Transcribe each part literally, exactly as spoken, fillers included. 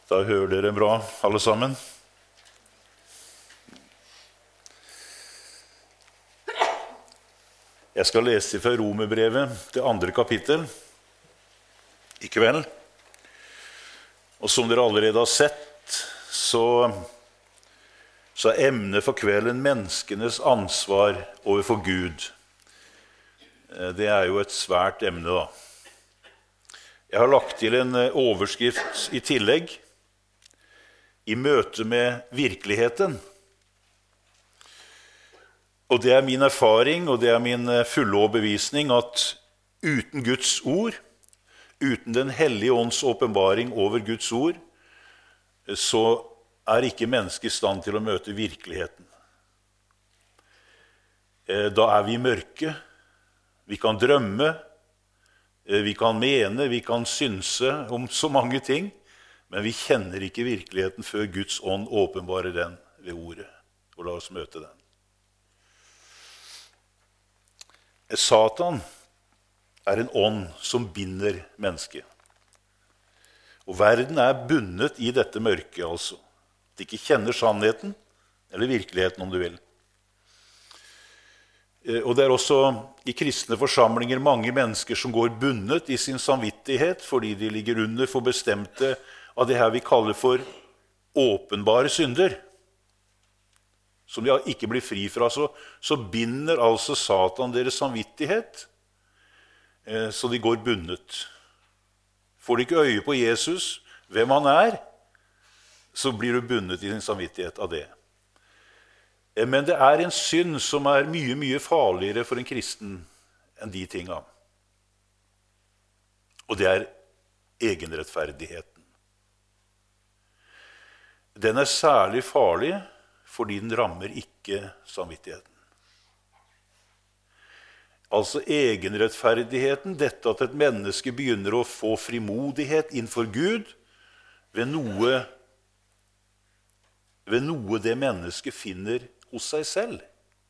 Da hører dere bra, alle sammen. Jeg skal lese fra Romerbrevet, det andre kapittel, i kveld. Og som dere allerede har sett, så, så er emnet for kvelden menneskenes ansvar overfor Gud. Det er jo et svært emne, da. Jeg har lagt til en overskrift i tillegg, i møte med virkeligheten. Og det er min erfaring, og det er min fulle overbevisning, at uten Guds ord, uten den hellige ånds åpenbaring over Guds ord, så er ikke mennesket i stand til å møte virkeligheten. Da er vi mørke, vi kan drømme, vi kan mene, vi kan synse om så mange ting, men vi kjenner ikke virkeligheten før Guds ånd åpenbarer den ved ordet, og la oss møte den. Satan er en ånd som binder mennesket. Og verden er bundet i dette mørket, altså. De ikke kjenner sannheten, eller virkeligheten om du vil. Og det er også i kristne forsamlinger mange mennesker som går bundet i sin samvittighet, fordi de ligger under for bestemte av det her vi kaller for åpenbare synder, som de ikke blir fri fra. Så, så binder altså Satan deres samvittighet, eh, så de går bundet. Får de ikke øye på Jesus, hvem han er, så blir du bundet i din samvittighet av det. Eh, men det er en synd som er mye, mye farligere for en kristen enn de tingene. Og det er egenrettferdigheten. Den er særlig farlig fordi den rammer ikke samvittigheten. Altså egenrettferdigheten, dette at et menneske begynner å få frimodighet innenfor Gud ved noe, ved noe det mennesket finner hos seg selv.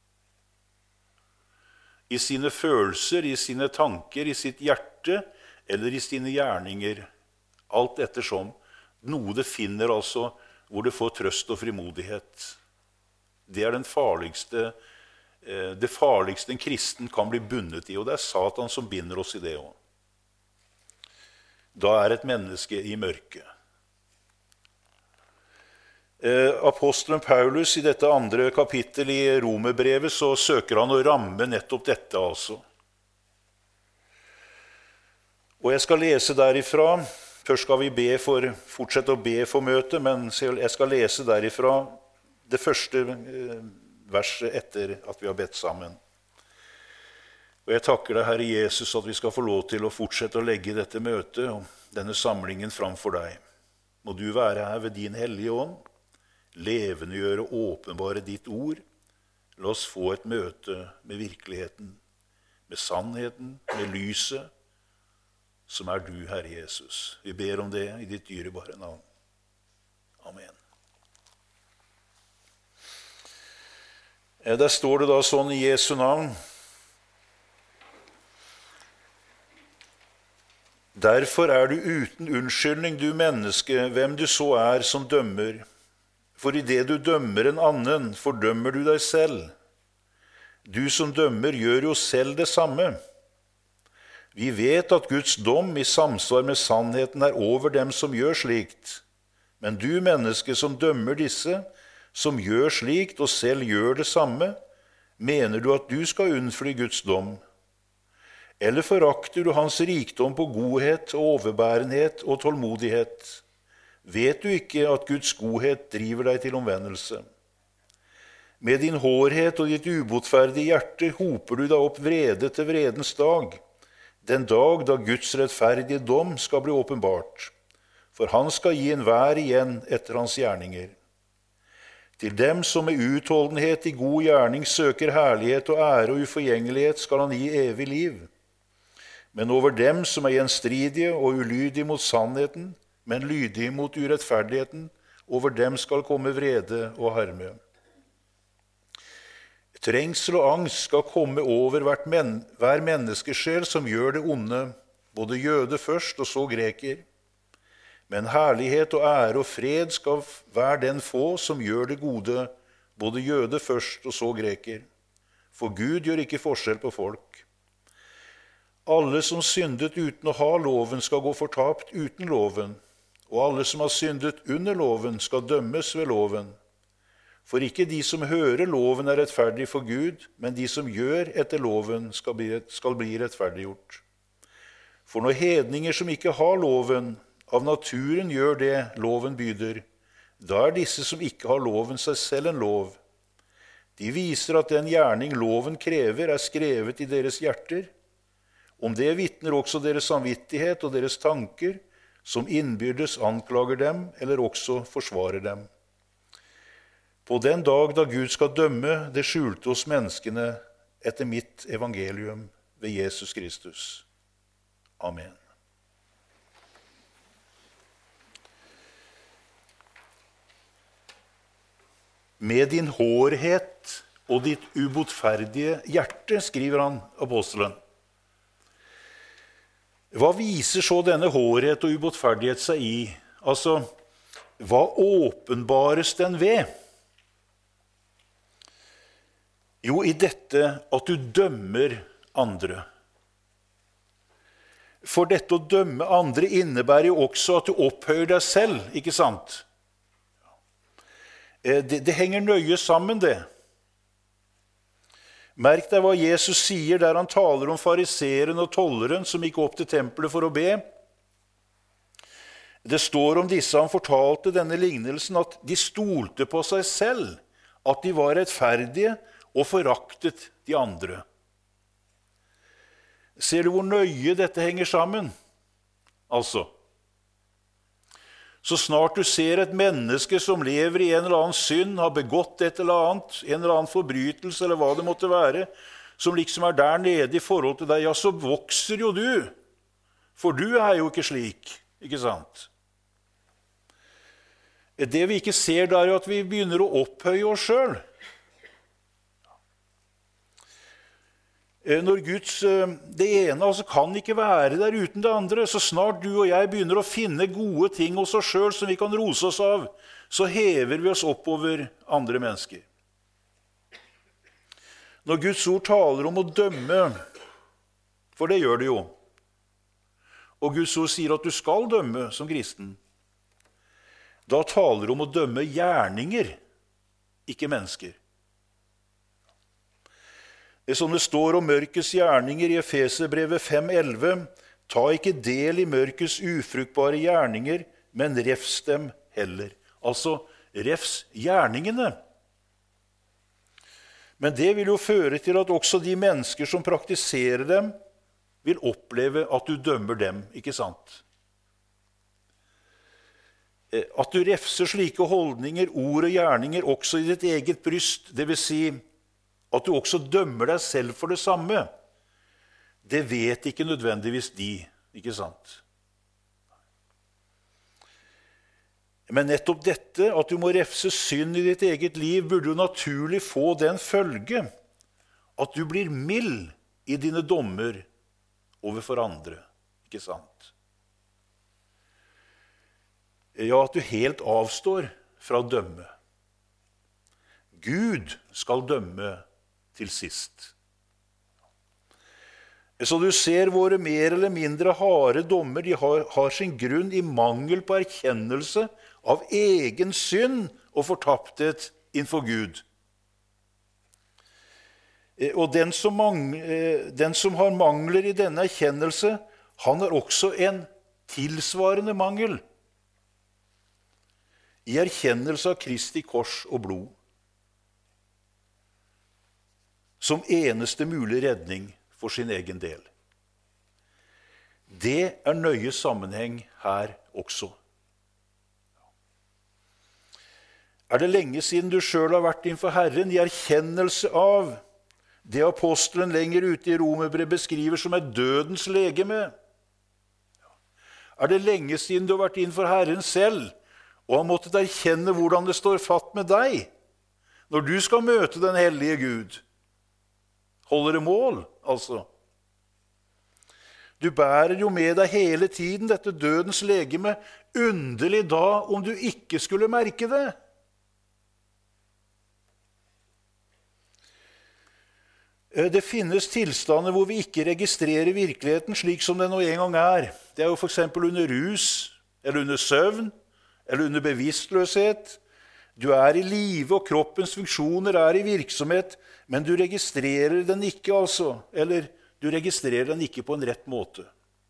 I sine følelser, i sine tanker, i sitt hjerte eller i sine gjerninger, alt ettersom. Noe det finner altså hvor det får trøst og frimodighet. Det er den farligste, det farligste en kristen kan bli bundet i, og det er Satan som binder oss i det også. Da er et menneske i mørket. Apostelen Paulus i dette andre kapittel i Romerbrevet, så søker han å ramme nettopp dette altså. Og jeg skal lese derifra. Først skal vi be for, fortsette å be for møtet, men jeg skal lese derifra det første verset etter at vi har bedt sammen. Og jeg takker deg, Herre Jesus, at vi skal få lov til å fortsette å legge dette møtet og denne samlingen framfor deg. Må du være her ved din hellige ånd, levendegjøre og åpenbare ditt ord. La oss få et møte med virkeligheten, med sannheten, med lyset, som er du, Herre Jesus. Vi ber om det i ditt dyrebare navn. Amen. Der står det da sånn i Jesu navn. Derfor er du uten unnskyldning, du menneske, hvem du så er som dømmer. For i det du dømmer en annen, fordømmer du deg selv. Du som dømmer gjør jo selv det samme. Vi vet at Guds dom i samsvar med sannheten er over dem som gjør slikt. Men du, menneske, som dømmer disse, som gjør slikt og selv gjør det samme, mener du at du skal unnfly Guds dom? Eller forakter du hans rikdom på godhet og overbærenhet og tålmodighet? Vet du ikke at Guds godhet driver deg til omvendelse? Med din hårhet og ditt ubotferdige hjerte hoper du deg opp vrede til vredens dag, den dag da Guds rettferdige dom skal bli åpenbart, for han skal gi enhver igjen etter hans gjerninger. Til dem som med utholdenhet i god gjerning søker herlighet og ære og uforgjengelighet, skal han gi evig liv. Men over dem som er gjenstridige og ulydige mot sannheten, men lydige mot urettferdigheten, over dem skal komme vrede og harme. Trengsel og angst skal komme over hvert men, hver menneskesjel som gjør det onde, både jøde først og så greker. Men herlighet og ære og fred skal hver den få som gjør det gode, både jøde først og så greker. For Gud gjør ikke forskjell på folk. Alle som syndet uten å ha loven skal gå fortapt uten loven, og alle som har syndet under loven skal dømmes ved loven. For ikke de som hører loven er rettferdig for Gud, men de som gjør etter loven skal bli, skal bli rettferdiggjort. For når hedninger som ikke har loven, av naturen gjør det loven byder, da er disse som ikke har loven seg selv en lov. De viser at den gjerning loven krever er skrevet i deres hjerter. Om det vitner også deres samvittighet og deres tanker, som innbyrdes anklager dem eller også forsvarer dem. På den dag da Gud skal dømme det skjulte hos menneskene etter mitt evangelium ved Jesus Kristus. Amen. Med din hårhet og ditt ubotferdige hjerte, skriver han, apostelen. Hva viser så denne hårhet og ubotferdighet seg i? Altså, hva åpenbares den ved? Jo, i dette at du dømmer andre. For dette å dømme andre innebærer jo også at du opphøyer deg selv, ikke sant? Det, det henger nøye sammen, det. Merk deg hva Jesus sier der han taler om fariseren og tolleren som gikk opp til tempelet for å be. Det står om disse han fortalte denne lignelsen at de stolte på seg selv, at de var rettferdige og foraktet de andre. Ser du hvor nøye dette henger sammen? Altså, så snart du ser et menneske som lever i en eller annen synd, har begått et eller annet, en eller annen forbrytelse eller hva det måtte være, som liksom er der nede i forhold til deg, ja, så vokser jo du. For du er jo ikke slik, ikke sant? Det vi ikke ser der er at vi begynner å opphøye oss selv. Når Guds, det ene altså kan ikke være der uten det andre. Så snart du og jeg begynner å finne gode ting hos oss selv som vi kan rose oss av, så hever vi oss oppover andre mennesker. Når Guds ord taler om å dømme, for det gjør det jo, og Guds ord sier at du skal dømme som kristen, da taler det om å dømme gjerninger, ikke mennesker. Som det står om mørkets gjerninger i Efeserbrevet fem elleve, ta ikke del i mørkets ufruktbare gjerninger, men refs dem heller. Altså, refs gjerningene. Men det vil jo føre til at også de mennesker som praktiserer dem, vil oppleve at du dømmer dem, ikke sant? At du refser slike holdninger, ord og gjerninger også i ditt eget bryst, det vil si at du også dømmer deg selv for det samme, det vet ikke nødvendigvis de, ikke sant? Men nettopp dette, at du må refse synd i ditt eget liv, burde jo naturlig få den følge at du blir mild i dine dommer overfor andre, ikke sant? Ja, at du helt avstår fra å dømme. Gud skal dømme til sist. Så du ser våre mer eller mindre harde dommer, de har, har sin grunn i mangel på erkjennelse av egen synd og fortapthet innenfor Gud. Og den som, mangler, den som har mangler i denne erkjennelse, han har også en tilsvarende mangel i erkjennelse av Kristi kors og blod, som eneste mulig redning for sin egen del. Det er nøye sammenheng her også. Er det lenge siden du selv har vært innenfor Herren i erkjennelse av det apostelen lenger ute i Romerbrevet beskriver som et dødens legeme? Er det lenge siden du har vært innenfor Herren selv og har måttet erkjenne hvordan det står fatt med deg når du skal møte den hellige Gud? Holder det mål, altså? Du bærer jo med deg hele tiden dette dødens legeme underlig da om du ikke skulle merke det. Det finnes tilstander hvor vi ikke registrerer virkeligheten slik som den nå en gang er. Det er jo for eksempel under rus, eller under søvn, eller under bevisstløshet. Du er i live, og kroppens funksjoner er i virksomhet, men du registrerer den ikke, altså. Eller du registrerer den ikke på en rett måte.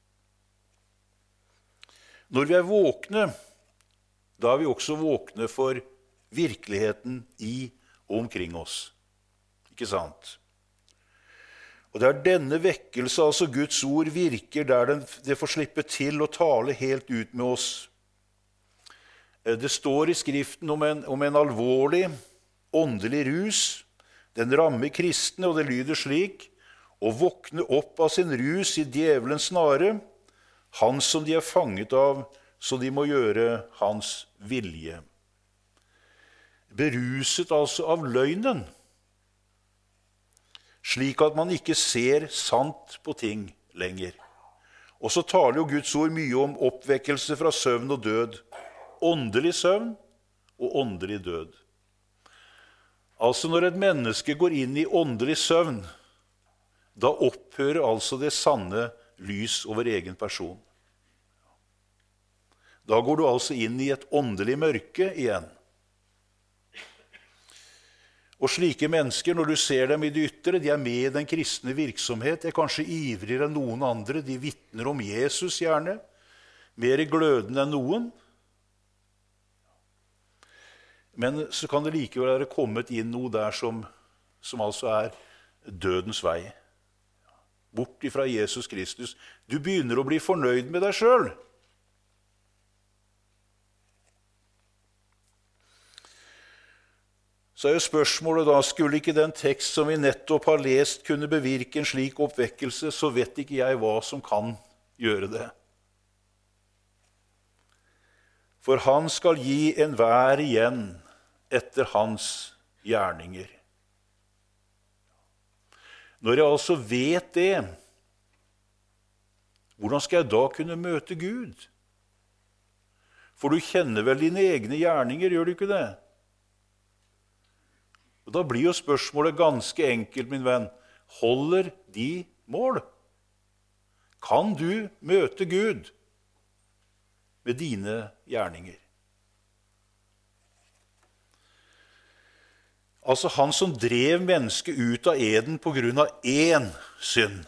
Når vi er våkne, da er vi også våkne for virkeligheten i og omkring oss. Ikke sant? Og det er denne vekkelse, altså Guds ord, virker der den, det får slippe til å tale helt ut med oss. Det står i Skriften om en, om en alvorlig, åndelig rus. Den rammer kristne, og det lyder slik: å våkne opp av sin rus i djevelens snare, han som de er fanget av, så de må gjøre hans vilje. Beruset altså av løgnen, slik at man ikke ser sant på ting lenger. Og så taler jo Guds ord mye om oppvekkelse fra søvn og død. Åndelig søvn og åndelig død. Altså når et menneske går inn i åndelig søvn, da opphører altså det sanne lys over egen person. Da går du altså inn i et åndelig mørke igjen. Og slike mennesker, når du ser dem i det ytre, de er med i den kristne virksomhet, er kanskje ivrigere enn noen andre, de vitner om Jesus gjerne, mer glødende enn noen. Men så kan det likevel være kommet inn noe der som, som altså er dødens vei. Bort ifra Jesus Kristus. Du begynner å bli fornøyd med deg selv. Så er jo spørsmålet da, skulle ikke den tekst som vi nettopp har lest kunne bevirke en slik oppvekkelse, så vet ikke jeg hva som kan gjøre det. For han skal gi enhver igjen etter hans gjerninger. Når jeg altså vet det, hvordan skal jeg da kunne møte Gud? For du kjenner vel dine egne gjerninger, gjør du ikke det? Og da blir jo spørsmålet ganske enkelt, min venn. Holder de mål? Kan du møte Gud med dine gjerninger? Altså han som drev mennesket ut av eden på grunn av én synd.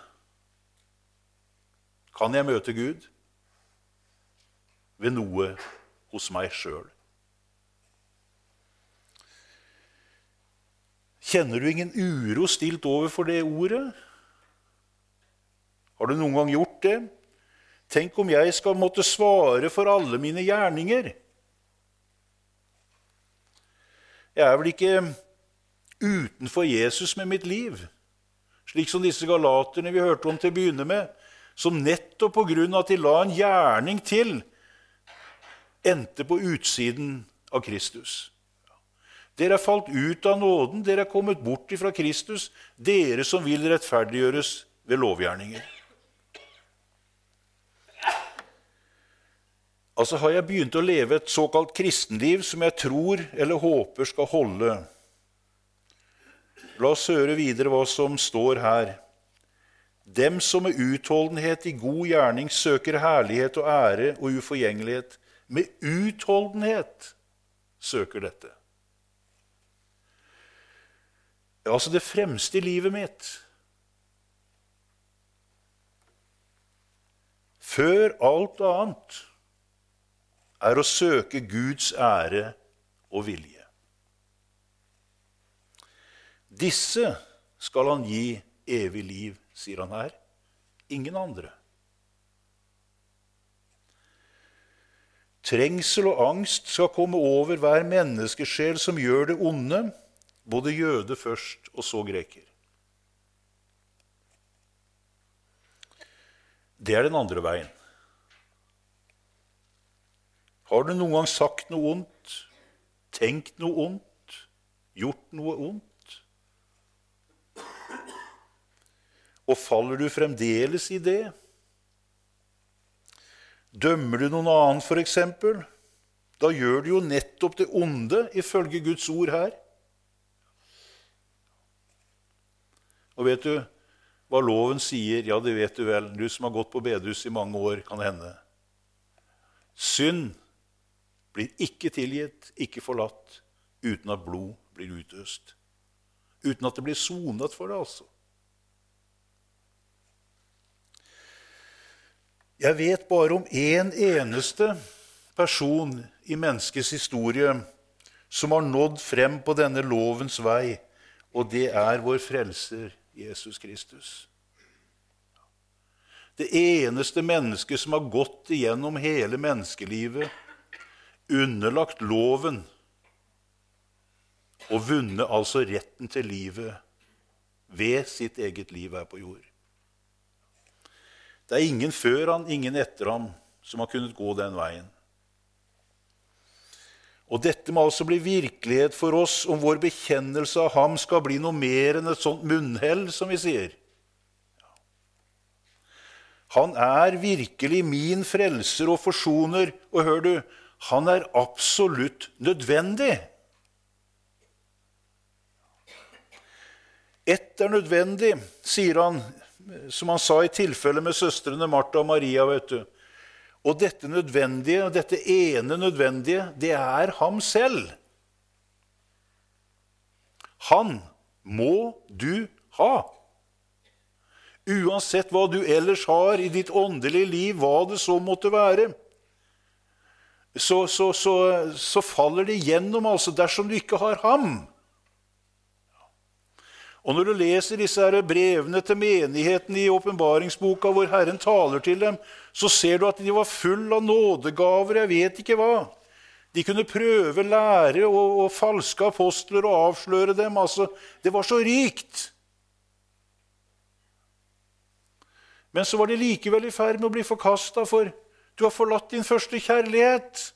Kan jeg møte Gud ved noe hos meg selv? Kjenner du ingen uro stilt over for det ordet? Har du noen gang gjort det? Tenk om jeg skal måtte svare for alle mine gjerninger. Jeg er vel ikke utenfor Jesus med mitt liv, slik som disse galaterne vi hørte om til å begynne med, som nettopp på grunn av at de la en gjerning til, endte på utsiden av Kristus. Dere er falt ut av nåden, dere er kommet bort fra Kristus, dere som vil rettferdiggjøres ved lovgjerninger. Altså har jeg begynt å leve et såkalt kristenliv som jeg tror eller håper skal holde. La oss høre videre hva som står her. Dem som med utholdenhet i god gjerning søker herlighet og ære og uforgjengelighet, med utholdenhet søker dette. Altså det fremste i livet mitt. Før alt annet er å søke Guds ære og vilje. Disse skal han gi evig liv, sier han her. Ingen andre. Trengsel og angst skal komme over hver menneskesjel som gjør det onde, både jøde først og så greker. Det er den andre veien. Har du noen gang sagt noe ondt, tenkt noe ondt, gjort noe ondt? Og faller du fremdeles i det? Dømmer du noen annen for eksempel, da gjør du jo nettopp det onde ifølge Guds ord her. Og vet du hva loven sier? Ja, det vet du vel. Du som har gått på bedehus i mange år, kan hende. Synd blir ikke tilgitt, ikke forlatt, uten at blod blir utøst. Uten at det blir sonet for det, altså. Jeg vet bare om en eneste person i menneskets historie som har nådd frem på denne lovens vei, og det er vår frelser, Jesus Kristus. Det eneste mennesket som har gått igjennom hele menneskelivet, underlagt loven, og vunnet altså retten til livet ved sitt eget liv her på jord. Det er ingen før han, ingen etter ham, som har kunnet gå den veien. Og dette må altså bli virkelighet for oss om vår bekjennelse av ham skal bli noe mer enn et sånt munnhell, som vi sier. Han er virkelig min frelser og forsoner, og hør du, han er absolutt nødvendig. Ett er nødvendig, sier han, som han sa i tilfelle med søstrene Martha og Maria, vet du. Og dette nødvendige, dette ene nødvendige, det er ham selv. Han må du ha. Uansett hva du ellers har i ditt åndelige liv, hva det så måtte være, så, så, så, så faller det gjennom, altså, dersom du ikke har ham. Og når du leser disse her brevene til menigheten i åpenbaringsboka hvor Herren taler til dem, så ser du at de var full av nådegaver, jeg vet ikke hva. De kunne prøve lære og, og falske apostler og avsløre dem. Altså, det var så rikt. Men så var de likevel i ferd med å bli forkastet, for du har forlatt din første kjærlighet.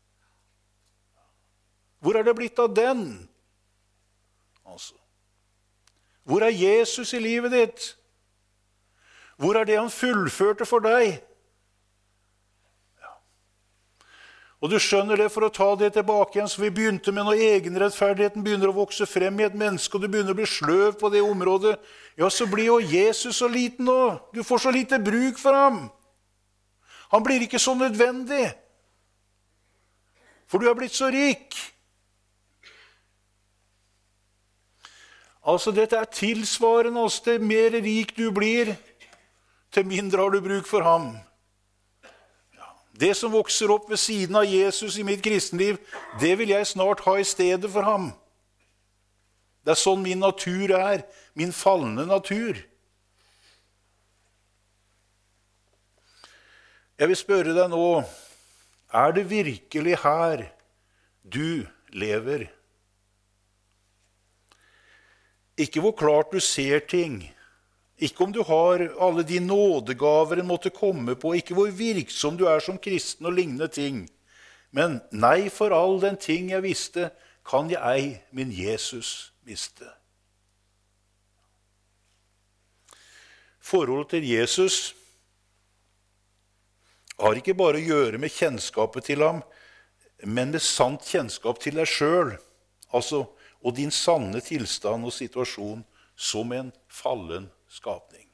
Hvor er det blitt av den? Altså. Hvor er Jesus i livet ditt? Hvor er det han fullførte for deg? Ja. Og du skjønner det, for å ta det tilbake igjen, så vi begynte med når egenrettferdigheten begynner å vokse frem i et menneske, og du begynner å bli sløv på det området, ja, så blir jo Jesus så liten nå. Du får så lite bruk for ham. Han blir ikke så nødvendig, for du er blitt så rik. Altså, dette er tilsvarende, altså, til mer rik du blir, til mindre har du bruk for ham. Ja. Det som vokser opp ved siden av Jesus i mitt kristenliv, det vil jeg snart ha i stedet for ham. Det er sånn min natur er, min fallende natur. Jeg vil spørre deg nå, er det virkelig her du lever? Ikke hvor klart du ser ting, ikke om du har alle de nådegaver en måtte komme på, ikke hvor virksom du er som kristen og lignende ting. Men nei, for all den ting jeg visste, kan jeg ei min Jesus miste. Forholdet til Jesus har ikke bare å gjøre med kjennskapet til ham, men med sant kjennskap til deg selv, altså og din sanne tilstand og situasjon som en fallen skapning.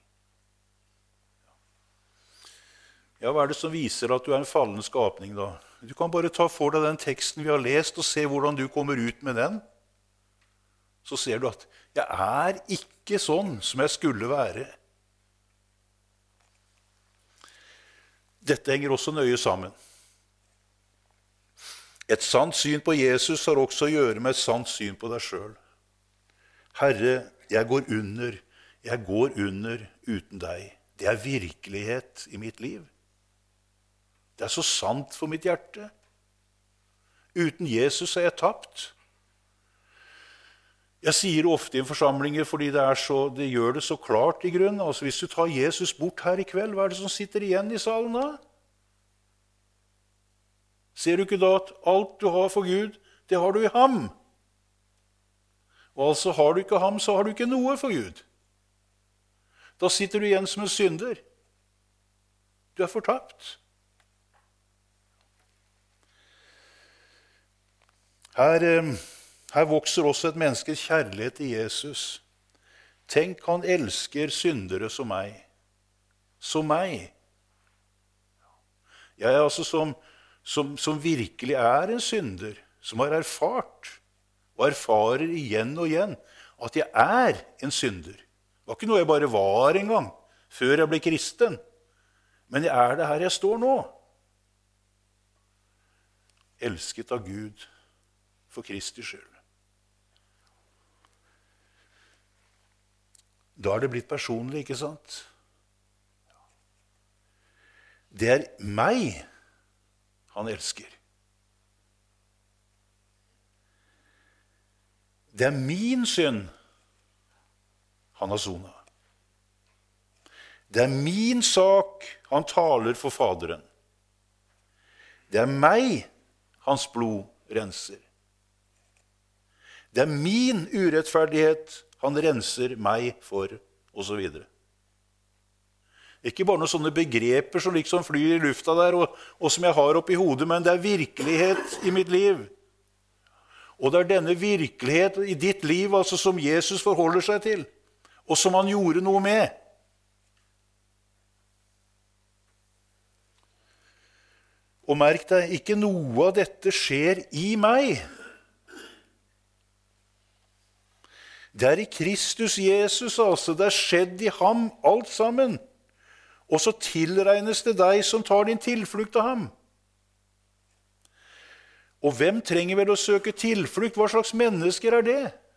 Ja, hva er det som viser at du er en fallen skapning da? Du kan bare ta for deg den teksten vi har lest og se hvordan du kommer ut med den. Så ser du at jeg er ikke sånn som jeg skulle være. Dette henger også nøye sammen. Et sant syn på Jesus har også å gjøre med et sant syn på deg selv. Herre, jeg går under, jeg går under uten deg. Det er virkelighet i mitt liv. Det er så sant for mitt hjerte. Uten Jesus er jeg tapt. Jeg sier det ofte i forsamlinger fordi det, er så, det gjør det så klart i grunnen. Altså, hvis du tar Jesus bort her i kveld, hva er det som sitter igjen i salen da? Ser du ikke da at alt du har for Gud, det har du i ham? Og altså har du ikke ham, så har du ikke noe for Gud. Da sitter du igjen som en synder. Du er fortapt. Her, eh, her vokser også et menneskes kjærlighet til Jesus. Tenk, han elsker syndere som meg. Som meg. Jeg er altså som, som, som virkelig er en synder, som har erfart, og erfarer igjen og igjen, at jeg er en synder. Det var ikke noe jeg bare var en gang, før jeg ble kristen. Men jeg er det her jeg står nå. Elsket av Gud for Kristi skyld. Da er det blitt personlig, ikke sant? Det er meg han elsker. Det er min synd han har sonet. Det er min sak han taler for Faderen. Det er meg hans blod renser. Det er min urettferdighet han renser meg for, og så videre. Ikke bare noen sånne begreper som liksom flyr i lufta der, og, og som jeg har oppi hodet, men det er virkelighet i mitt liv. Og det er denne virkelighet i ditt liv altså, som Jesus forholder seg til, og som han gjorde noe med. Og merk deg, ikke noe av dette skjer i meg. Det er i Kristus Jesus, altså. Det er skjedd i ham alt sammen. Og så tilregnes det deg som tar din tilflukt av ham. Og hvem trenger vel å søke tilflukt? Hva slags mennesker er det?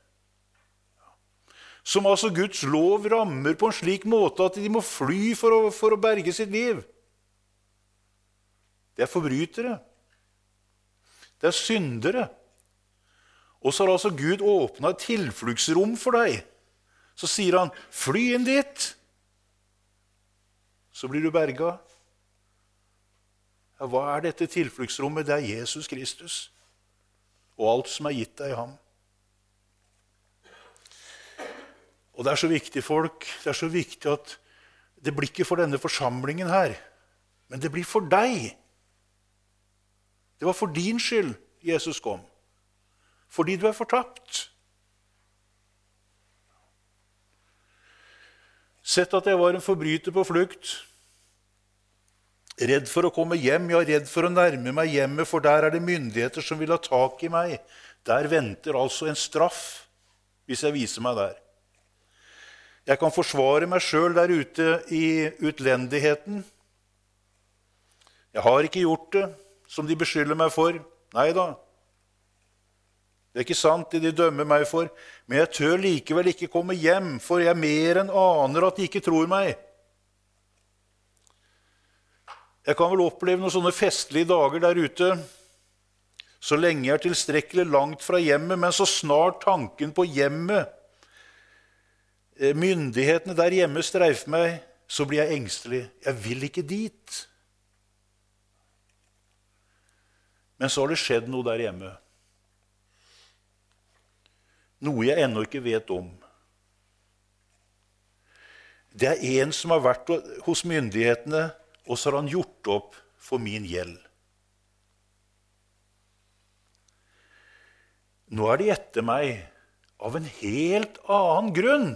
Som altså Guds lov rammer på en slik måte at de må fly for å, for å berge sitt liv. Det er forbrytere. Det er syndere. Og så har altså Gud åpnet et tilfluktsrom for deg. Så sier han, fly inn dit. Så blir du berget. Ja, hva er dette tilfluktsrommet? Det er Jesus Kristus. Og alt som er gitt deg i ham. Og det er så viktig, folk. Det er så viktig at det blir ikke for denne forsamlingen her. Men det blir for deg. Det var for din skyld Jesus kom. Fordi du er fortapt. Sett at jeg var en forbryter på flukt. Redd for å komme hjem, ja, redd for å nærme meg hjemmet, for der er det myndigheter som vil ha tak i meg. Der venter altså en straff, hvis jeg viser meg der. Jeg kan forsvare meg selv der ute i utlendigheten. Jeg har ikke gjort det, som de beskylder meg for. Neida. Det er ikke sant det de dømmer meg for, men jeg tør likevel ikke komme hjem, for jeg mer enn aner at de ikke tror meg. Jeg kan vel oppleve noen sånne festlige dager der ute, så lenge jeg er tilstrekkelig langt fra hjemmet, men så snart tanken på hjemmet, myndighetene der hjemme streifer meg, så blir jeg engstelig. Jeg vil ikke dit. Men så har det skjedd noe der hjemme. Noe jeg ennå ikke vet om. Det er en som har vært hos myndighetene, og så har han gjort opp for min gjeld. Nå er de etter meg av en helt annen grunn.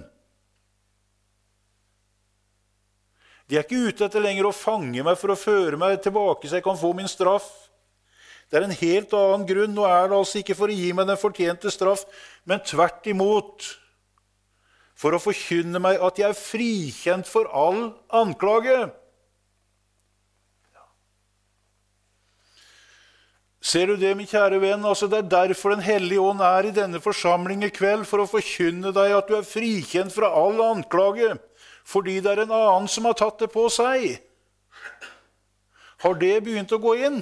De er ikke ute etter lenger å fange meg for å føre meg tilbake så jeg kan få min straff. Det er en helt annen grunn. Nå er det altså ikke for å gi meg den fortjente straff, men tvert imot for å forkynne meg at jeg er frikjent for all anklage. Ser du det, min kjære venn? Altså, det er derfor Den hellige ånd er i denne forsamling i kveld, for å forkynne deg at du er frikjent fra all anklage, fordi det er en annen som har tatt det på seg. Har det begynt å gå inn?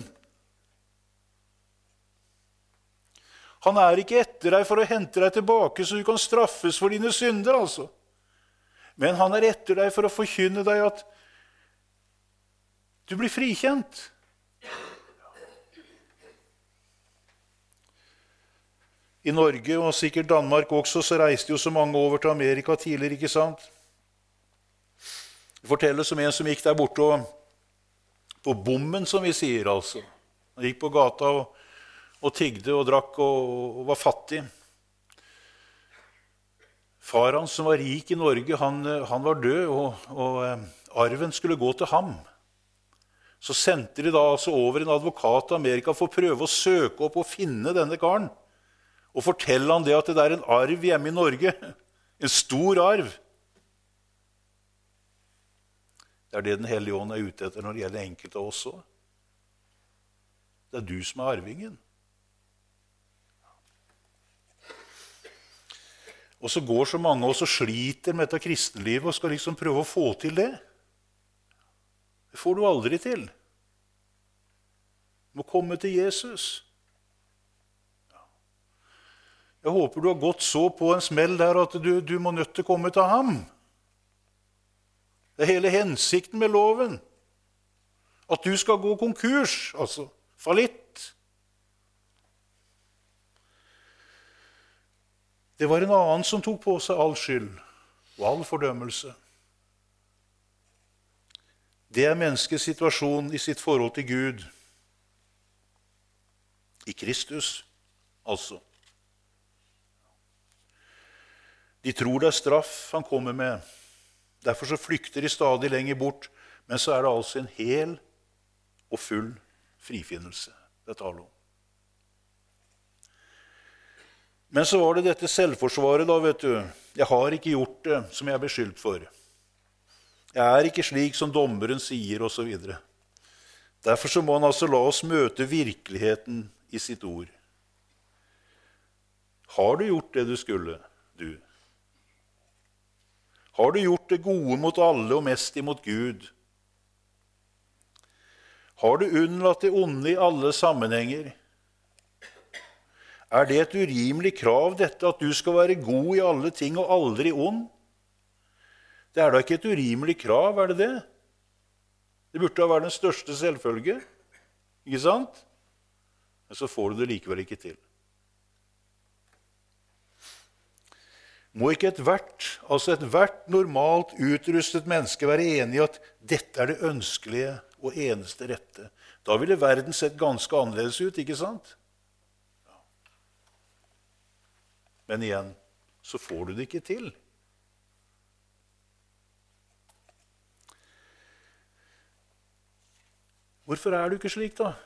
Han er ikke etter deg for å hente deg tilbake så du kan straffes for dine synder, altså. Men han er etter deg for å forkynne deg at du blir frikjent. I Norge, og sikkert Danmark også, så reiste jo så mange over til Amerika tidligere, ikke sant? Det fortelles om en som gikk der borte og, på bommen, som vi sier, altså. Han gikk på gata og, og tigde og drakk og, og var fattig. Far hans, som var rik i Norge, han, han var død, og, og arven skulle gå til ham. Så sendte de da altså over en advokat til Amerika for å prøve å søke opp og finne denne karen. Og fortelle han det at det er en arv hjemme i Norge. En stor arv. Det er det Den hellige ånd er ute etter når det gjelder enkelte av oss også. Det er du som er arvingen. Og så går så mange av oss og sliter med dette kristenlivet og skal liksom prøve å få til det. Det får du aldri til. Du må komme til Jesus. Jeg håper du har gått så på en smell der at du, du må nødt til å komme til ham. Det er hele hensikten med loven. At du skal gå konkurs, altså fallitt. Det var en annen som tok på seg all skyld og all fordømmelse. Det er menneskets situasjon i sitt forhold til Gud. I Kristus, altså. De tror det er straff han kommer med. Derfor så flykter de stadig lenger bort. Men så er det altså en hel og full frifinnelse det taler om. Men så var det dette selvforsvaret da, vet du. Jeg har ikke gjort det som jeg er beskyldt for. Jeg er ikke slik som dommeren sier, og så videre. Derfor så må han altså la oss møte virkeligheten i sitt ord. Har du gjort det du skulle, du? Har du gjort det gode mot alle og mest imot Gud? Har du unnlatt det onde i alle sammenhenger? Er det et urimelig krav dette at du skal være god i alle ting og aldri ond? Det er da ikke et urimelig krav, er det det? Det burde da være den største selvfølge, ikke sant? Men så får du det likevel ikke til. Må ikke et hvert, altså et hvert normalt utrustet menneske være enig i at dette er det ønskelige og eneste rette? Da ville verden sett ganske annerledes ut, ikke sant? Ja. Men igjen, så får du det ikke til. Hvorfor er du ikke slik, da?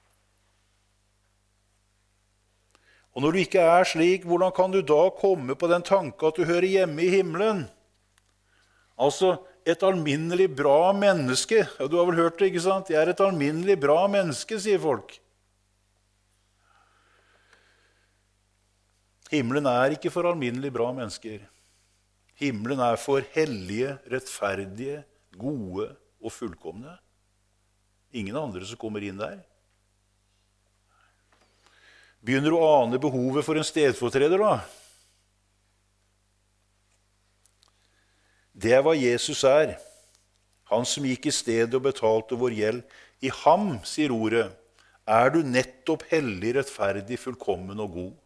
Og når du ikke er slik, hvordan kan du da komme på den tanke at du hører hjemme i himmelen? Altså, et alminnelig bra menneske. Ja, du har vel hørt det, ikke sant? Jeg er et alminnelig bra menneske, sier folk. Himmelen er ikke for alminnelig bra mennesker. Himmelen er for hellige, rettferdige, gode og fullkomne. Ingen andre som kommer inn der. Begynner du å ane behovet for en stedfortreder, da? Det er hva Jesus er. Han som gikk i stedet og betalte vår gjeld. I ham, sier ordet, er du nettopp hellig, rettferdig, fullkommen og god.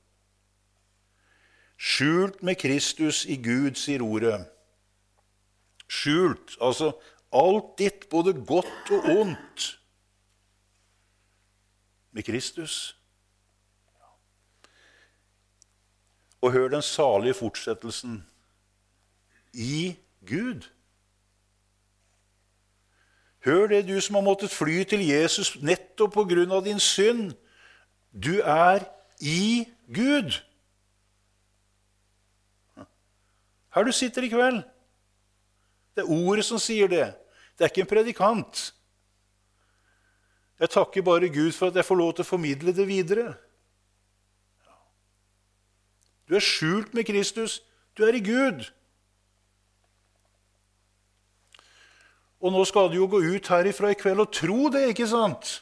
Skjult med Kristus i Gud, sier ordet. Skjult, altså alt ditt, både godt og ondt, med Kristus. Og hør den salige fortsettelsen. I Gud. Hør det, du som har måttet fly til Jesus nettopp på grunn av din synd. Du er i Gud. Her du sitter i kveld. Det er ordet som sier det. Det er ikke en predikant. Jeg takker bare Gud for at jeg får lov til å formidle det videre. Du er skjult med Kristus. Du er i Gud. Og nå skal du jo gå ut herifra i kveld og tro det, ikke sant?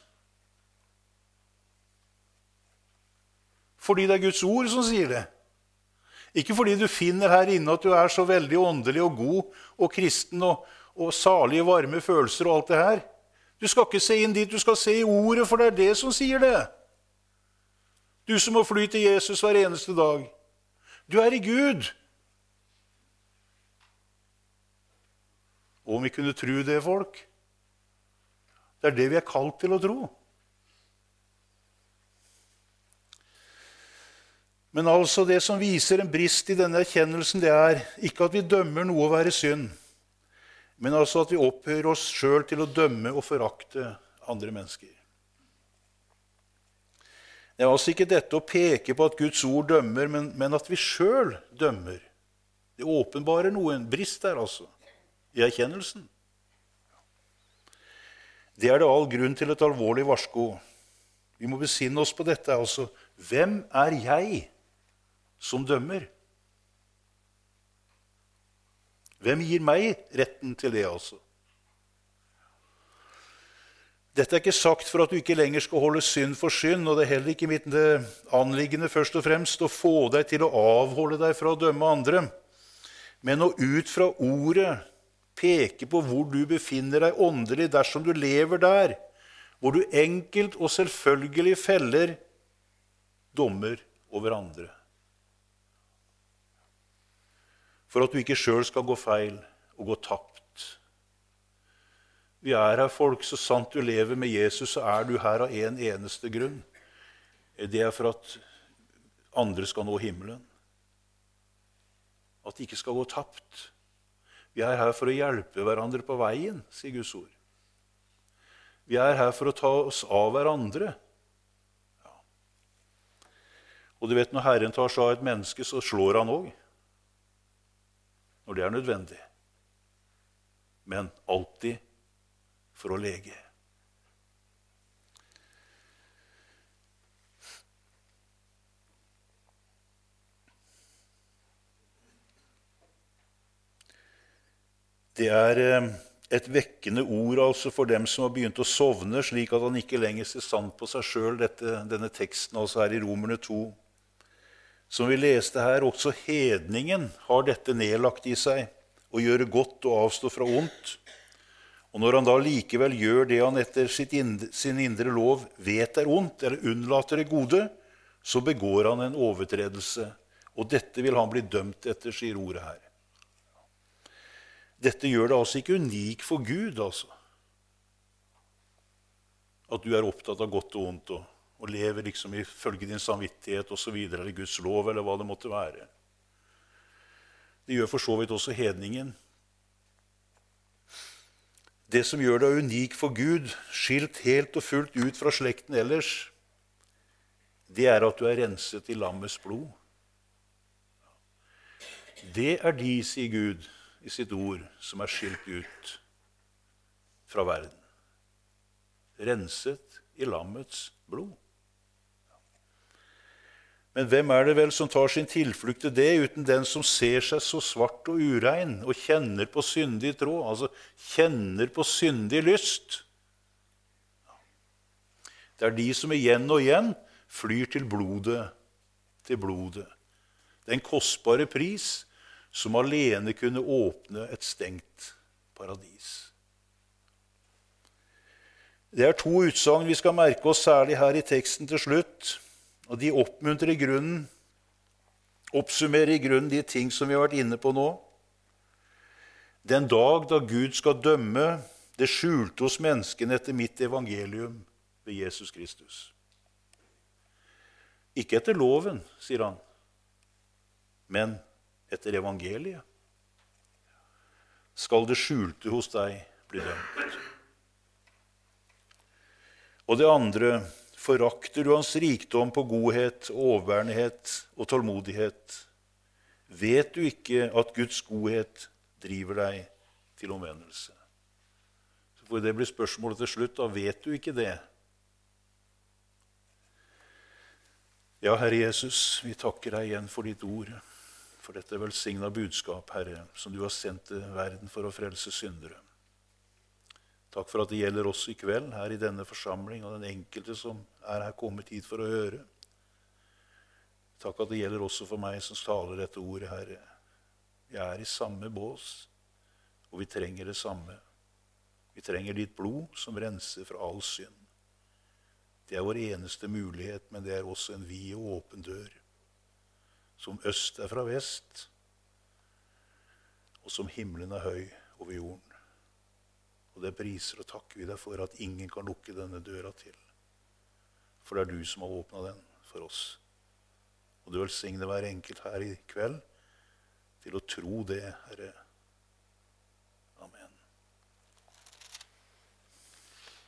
Fordi det er Guds ord som sier det. Ikke fordi du finner her inne at du er så veldig åndelig og god og kristen og, og salige, varme følelser og alt det her. Du skal ikke se inn dit, du skal se i ordet, for det er det som sier det. Du som må fly til Jesus hver eneste dag. Du er i Gud. Og om vi kunne tro det, folk, det er det vi er kalt til å tro. Men altså det som viser en brist i denne erkjennelsen, det er ikke at vi dømmer noe å være synd, men altså at vi opphøyer oss selv til å dømme og forakte andre mennesker. Det er altså ikke dette å peke på at Guds ord dømmer, men, men at vi selv dømmer. Det åpenbarer noe, en brist der altså, i erkjennelsen. Det er det all grunn til et alvorlig varsko. Vi må besinne oss på dette altså. Hvem er jeg som dømmer? Hvem gir meg retten til det altså? Dette er ikke sagt for at du ikke lenger skal holde synd for synd, og det er heller ikke mitt anliggende først og fremst å få deg til å avholde deg fra å dømme andre, men å ut fra ordet peke på hvor du befinner deg åndelig dersom du lever der, hvor du enkelt og selvfølgelig feller dommer over andre. For at du ikke selv skal gå feil og gå tapt. Vi er her, folk, så sant du lever med Jesus, så er du her av en eneste grunn. Det er for at andre skal nå himmelen. At de ikke skal gå tapt. Vi er her for å hjelpe hverandre på veien, sier Guds ord. Vi er her for å ta oss av hverandre. Ja. Og du vet, når Herren tar seg av et menneske, så slår han også. Når det er nødvendig. Men alltid for å lege. Det er et vekkende ord altså for dem som har begynt å sovne, slik at han ikke lenger ser sant på seg selv, dette, denne teksten altså her i Romerne to. Som vi leste her, også hedningen har dette nedlagt i seg, å gjøre godt og avstå fra ondt. Og når han da likevel gjør det han etter sitt indre, sin indre lov vet er ondt, eller unnlater det gode, så begår han en overtredelse. Og dette vil han bli dømt etter, sier ordet her. Dette gjør det altså ikke unik for Gud, altså. At du er opptatt av godt og ondt, og, og lever liksom i følge din samvittighet, og så videre, eller Guds lov, eller hva det måtte være. Det gjør for så vidt også hedningen. Det som gjør deg unik for Gud, skilt helt og fullt ut fra slekten ellers, det er at du er renset i lammets blod. Det er de, sier Gud i sitt ord, som er skilt ut fra verden. Renset i lammets blod. Men hvem er det vel som tar sin tilflukt til det, uten den som ser seg så svart og urein, og kjenner på syndig tråd, altså kjenner på syndig lyst? Det er de som igjen og igjen flyr til blodet, til blodet. Den kostbare pris som alene kunne åpne et stengt paradis. Det er to utsagn vi skal merke oss særlig her i teksten til slutt. Og de oppmuntrer i grunnen, oppsummerer i grunnen de ting som vi har vært inne på nå. Den dag da Gud skal dømme det skjulte hos menneskene etter mitt evangelium ved Jesus Kristus. Ikke etter loven, sier han, men etter evangeliet. Skal det skjulte hos deg bli dømt. Og det andre, forakter du hans rikdom på godhet, overbærenhet og tålmodighet, vet du ikke at Guds godhet driver deg til omvendelse. Så får det bli spørsmålet til slutt, da vet du ikke det? Ja, Herre Jesus, vi takker deg igjen for ditt ord, for dette velsignet budskap, Herre, som du har sendt til verden for å frelse syndere. Takk for at det gjelder oss i kveld her i denne forsamling, og den enkelte som er her kommet hit for å høre. Takk at det gjelder også for meg som taler dette ordet, Herre. Vi er i samme bås, og vi trenger det samme. Vi trenger ditt blod som renser fra all synd. Det er vår eneste mulighet, men det er også en vid og åpen dør. Som øst er fra vest, og som himmelen er høy over jorden. Og det priser og takker vi deg for at ingen kan lukke denne døra til. For det er du som har åpnet den for oss. Og du velsigne hver enkelt her i kveld til å tro det, Herre.